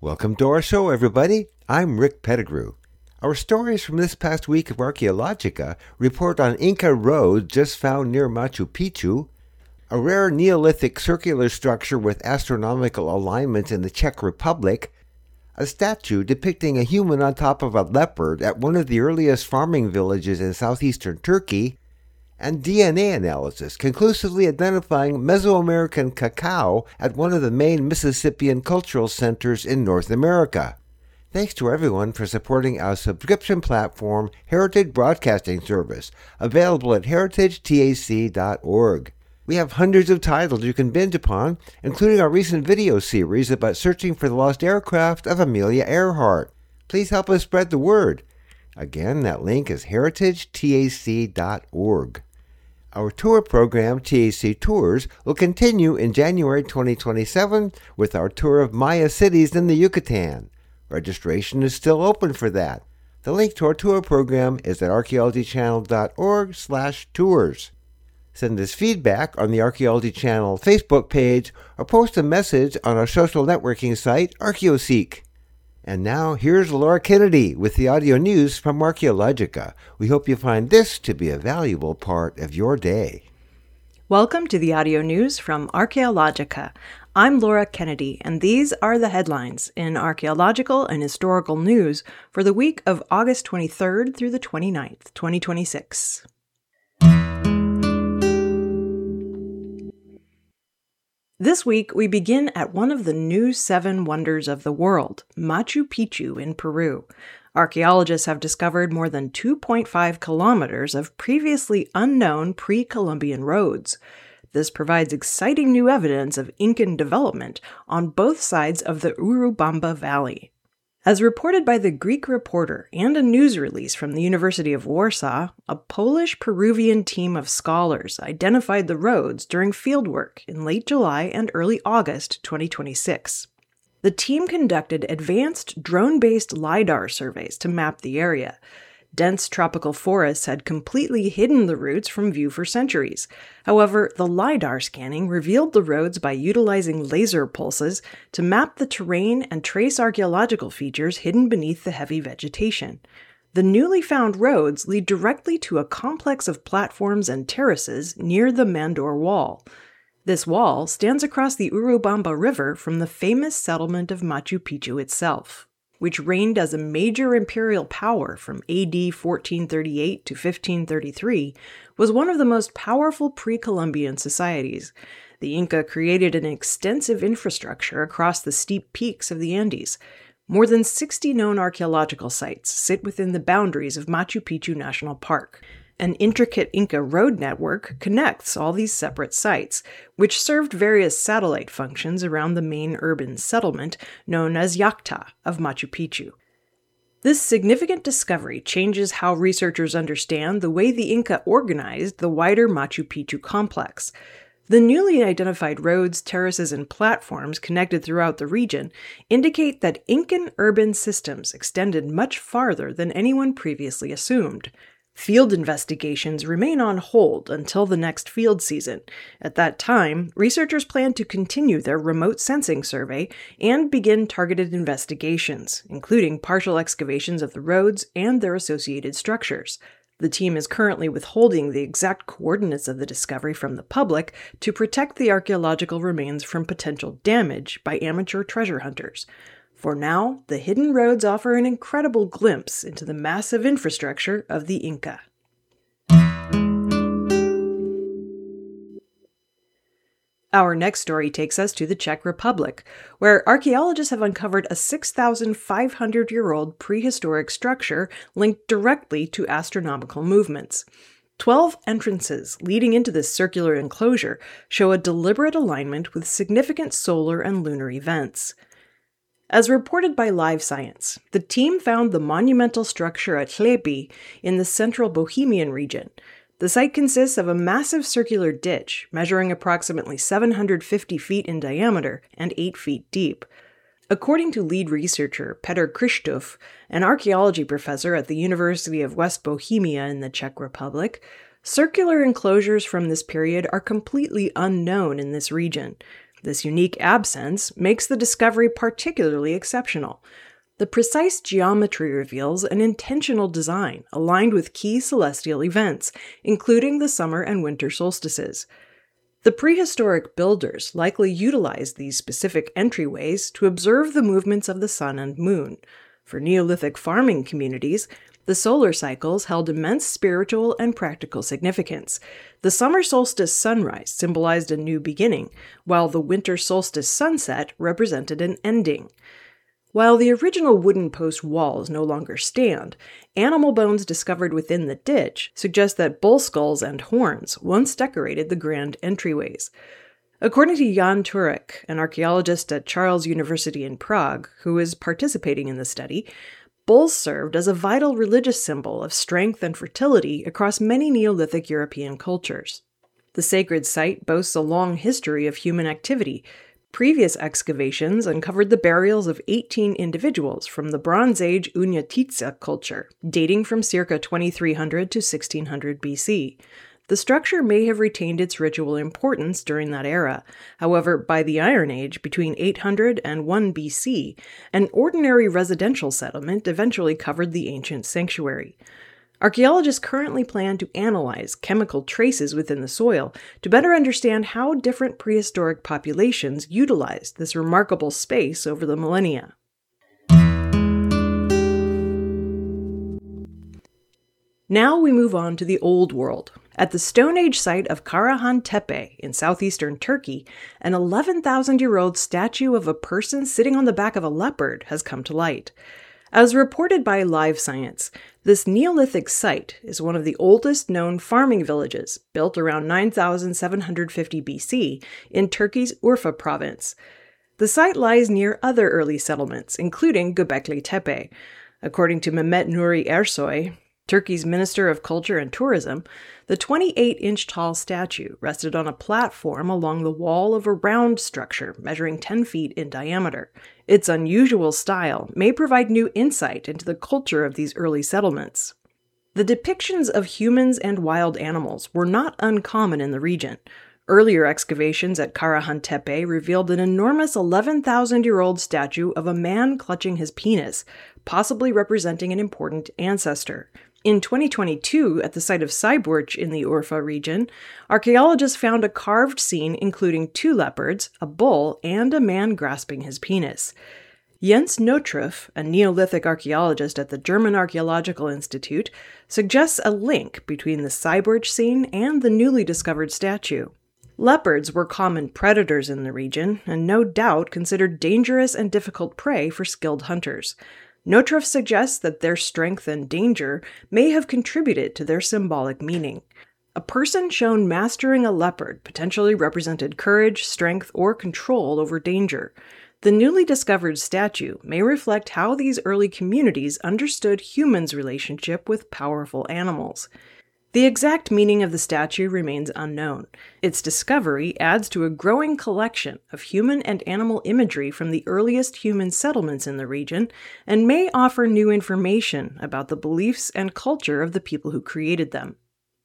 Welcome to our show, everybody. I'm Rick Pettigrew. Our stories from this past week of Archaeologica report on Inca roads just found near Machu Picchu, a rare Neolithic circular structure with astronomical alignments in the Czech Republic, a statue depicting a human on top of a leopard at one of the earliest farming villages in southeastern Turkey, and DNA analysis conclusively identifying Mesoamerican cacao at one of the main Mississippian cultural centers in North America. Thanks to everyone for supporting our subscription platform, Heritage Broadcasting Service, available at heritagetac.org. We have hundreds of titles you can binge upon, including our recent video series about searching for the lost aircraft of Amelia Earhart. Please help us spread the word. Again, that link is heritagetac.org. Our tour program, TAC Tours, will continue in January 2027 with our tour of Maya cities in the Yucatan. Registration is still open for that. The link to our tour program is at archaeologychannel.org/tours. Send us feedback on the Archaeology Channel Facebook page or post a message on our social networking site, ArchaeoSeek. And now, here's Laura Kennedy with the audio news from Archaeologica. We hope you find this to be a valuable part of your day. Welcome to the audio news from Archaeologica. I'm Laura Kennedy, and these are the headlines in archaeological and historical news for the week of August 23rd through the 29th, 2026. This week, we begin at one of the new seven wonders of the world, Machu Picchu in Peru. Archaeologists have discovered more than 2.5 kilometers of previously unknown pre-Columbian roads. This provides exciting new evidence of Incan development on both sides of the Urubamba Valley. As reported by the Greek Reporter and a news release from the University of Warsaw, a Polish-Peruvian team of scholars identified the roads during fieldwork in late July and early August 2026. The team conducted advanced drone-based LiDAR surveys to map the area. Dense tropical forests had completely hidden the routes from view for centuries. However, the LiDAR scanning revealed the roads by utilizing laser pulses to map the terrain and trace archaeological features hidden beneath the heavy vegetation. The newly found roads lead directly to a complex of platforms and terraces near the Mandor Wall. This wall stands across the Urubamba River from the famous settlement of Machu Picchu itself, which reigned as a major imperial power from AD 1438 to 1533, was one of the most powerful pre-Columbian societies. The Inca created an extensive infrastructure across the steep peaks of the Andes. More than 60 known archaeological sites sit within the boundaries of Machu Picchu National Park. An intricate Inca road network connects all these separate sites, which served various satellite functions around the main urban settlement known as Yacta of Machu Picchu. This significant discovery changes how researchers understand the way the Inca organized the wider Machu Picchu complex. The newly identified roads, terraces, and platforms connected throughout the region indicate that Incan urban systems extended much farther than anyone previously assumed. Field investigations remain on hold until the next field season. At that time, researchers plan to continue their remote sensing survey and begin targeted investigations, including partial excavations of the roads and their associated structures. The team is currently withholding the exact coordinates of the discovery from the public to protect the archaeological remains from potential damage by amateur treasure hunters. For now, the hidden roads offer an incredible glimpse into the massive infrastructure of the Inca. Our next story takes us to the Czech Republic, where archaeologists have uncovered a 6,500-year-old prehistoric structure linked directly to astronomical movements. 12 entrances leading into this circular enclosure show a deliberate alignment with significant solar and lunar events. As reported by Live Science, the team found the monumental structure at Chlepi in the central Bohemian region. The site consists of a massive circular ditch measuring approximately 750 feet in diameter and 8 feet deep. According to lead researcher Petr Kristof, an archaeology professor at the University of West Bohemia in the Czech Republic, circular enclosures from this period are completely unknown in this region. This unique absence makes the discovery particularly exceptional. The precise geometry reveals an intentional design aligned with key celestial events, including the summer and winter solstices. The prehistoric builders likely utilized these specific entryways to observe the movements of the sun and moon. For Neolithic farming communities, the solar cycles held immense spiritual and practical significance. The summer solstice sunrise symbolized a new beginning, while the winter solstice sunset represented an ending. While the original wooden post walls no longer stand, animal bones discovered within the ditch suggest that bull skulls and horns once decorated the grand entryways. According to Jan Turek, an archaeologist at Charles University in Prague, who is participating in the study, bulls served as a vital religious symbol of strength and fertility across many Neolithic European cultures. The sacred site boasts a long history of human activity. Previous excavations uncovered the burials of 18 individuals from the Bronze Age Unyatitsa culture, dating from circa 2300 to 1600 BC. The structure may have retained its ritual importance during that era. However, by the Iron Age, between 800 and 1 BC, an ordinary residential settlement eventually covered the ancient sanctuary. Archaeologists currently plan to analyze chemical traces within the soil to better understand how different prehistoric populations utilized this remarkable space over the millennia. Now we move on to the Old World. At the Stone Age site of Karahan Tepe in southeastern Turkey, an 11,000-year-old statue of a person sitting on the back of a leopard has come to light. As reported by Live Science, this Neolithic site is one of the oldest known farming villages, built around 9,750 BC in Turkey's Urfa province. The site lies near other early settlements, including Göbekli Tepe. According to Mehmet Nuri Ersoy, Turkey's Minister of Culture and Tourism, the 28-inch tall statue rested on a platform along the wall of a round structure measuring 10 feet in diameter. Its unusual style may provide new insight into the culture of these early settlements. The depictions of humans and wild animals were not uncommon in the region. Earlier excavations at Karahan Tepe revealed an enormous 11,000-year-old statue of a man clutching his penis, possibly representing an important ancestor. In 2022, at the site of Sayburç in the Urfa region, archaeologists found a carved scene including 2 leopards, a bull, and a man grasping his penis. Jens Notrup, a Neolithic archaeologist at the German Archaeological Institute, suggests a link between the Sayburç scene and the newly discovered statue. Leopards were common predators in the region, and no doubt considered dangerous and difficult prey for skilled hunters. Notrup suggests that their strength and danger may have contributed to their symbolic meaning. A person shown mastering a leopard potentially represented courage, strength, or control over danger. The newly discovered statue may reflect how these early communities understood humans' relationship with powerful animals. The exact meaning of the statue remains unknown. Its discovery adds to a growing collection of human and animal imagery from the earliest human settlements in the region and may offer new information about the beliefs and culture of the people who created them.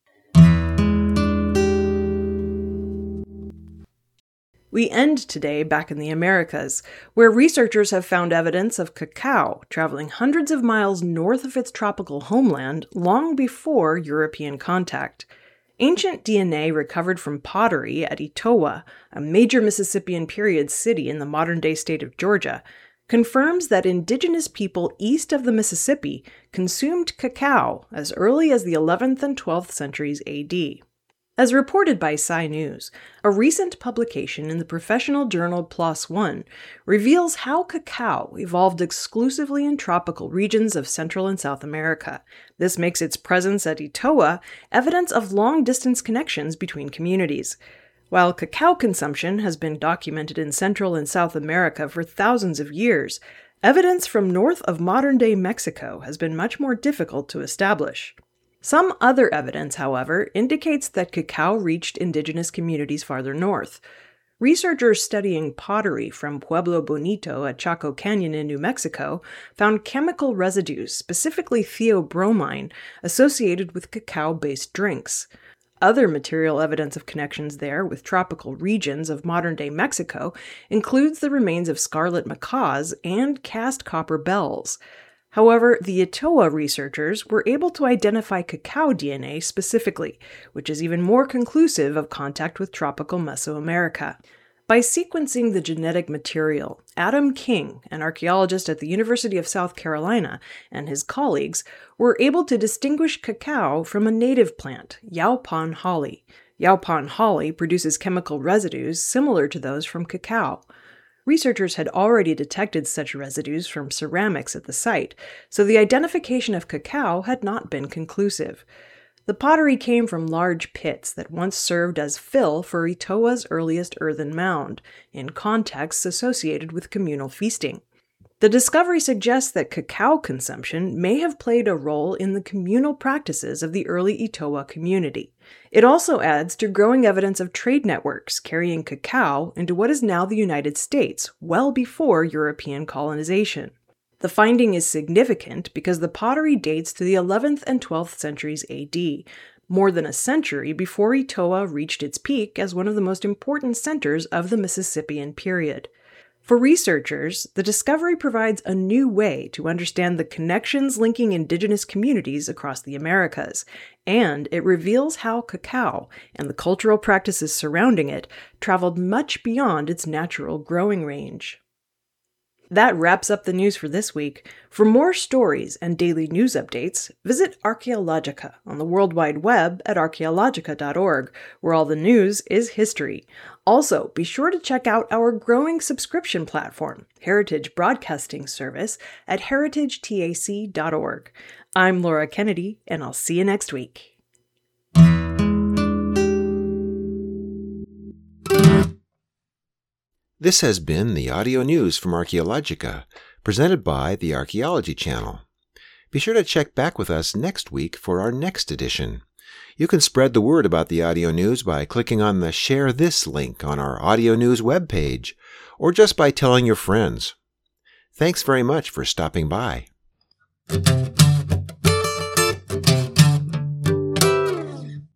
We end today back in the Americas, where researchers have found evidence of cacao traveling hundreds of miles north of its tropical homeland long before European contact. Ancient DNA recovered from pottery at Etowah, a major Mississippian period city in the modern-day state of Georgia, confirms that indigenous people east of the Mississippi consumed cacao as early as the 11th and 12th centuries AD. As reported by Sci News, a recent publication in the professional journal PLOS ONE reveals how cacao evolved exclusively in tropical regions of Central and South America. This makes its presence at Etowah evidence of long-distance connections between communities. While cacao consumption has been documented in Central and South America for thousands of years, evidence from north of modern-day Mexico has been much more difficult to establish. Some other evidence, however, indicates that cacao reached indigenous communities farther north. Researchers studying pottery from Pueblo Bonito at Chaco Canyon in New Mexico found chemical residues, specifically theobromine, associated with cacao-based drinks. Other material evidence of connections there with tropical regions of modern-day Mexico includes the remains of scarlet macaws and cast copper bells. However, the Itoa researchers were able to identify cacao DNA specifically, which is even more conclusive of contact with tropical Mesoamerica. By sequencing the genetic material, Adam King, an archaeologist at the University of South Carolina, and his colleagues were able to distinguish cacao from a native plant, Yaupon holly. Yaupon holly produces chemical residues similar to those from cacao. Researchers had already detected such residues from ceramics at the site, so the identification of cacao had not been conclusive. The pottery came from large pits that once served as fill for Itoa's earliest earthen mound, in contexts associated with communal feasting. The discovery suggests that cacao consumption may have played a role in the communal practices of the early Itoa community. It also adds to growing evidence of trade networks carrying cacao into what is now the United States, well before European colonization. The finding is significant because the pottery dates to the 11th and 12th centuries AD, more than a century before Itoa reached its peak as one of the most important centers of the Mississippian period. For researchers, the discovery provides a new way to understand the connections linking indigenous communities across the Americas, and it reveals how cacao and the cultural practices surrounding it traveled much beyond its natural growing range. That wraps up the news for this week. For more stories and daily news updates, visit Archaeologica on the World Wide Web at archaeologica.org, where all the news is history. Also, be sure to check out our growing subscription platform, Heritage Broadcasting Service, at heritagetac.org. I'm Laura Kennedy, and I'll see you next week. This has been the audio news from Archaeologica, presented by the Archaeology Channel. Be sure to check back with us next week for our next edition. You can spread the word about the audio news by clicking on the Share This link on our audio news webpage, or just by telling your friends. Thanks very much for stopping by.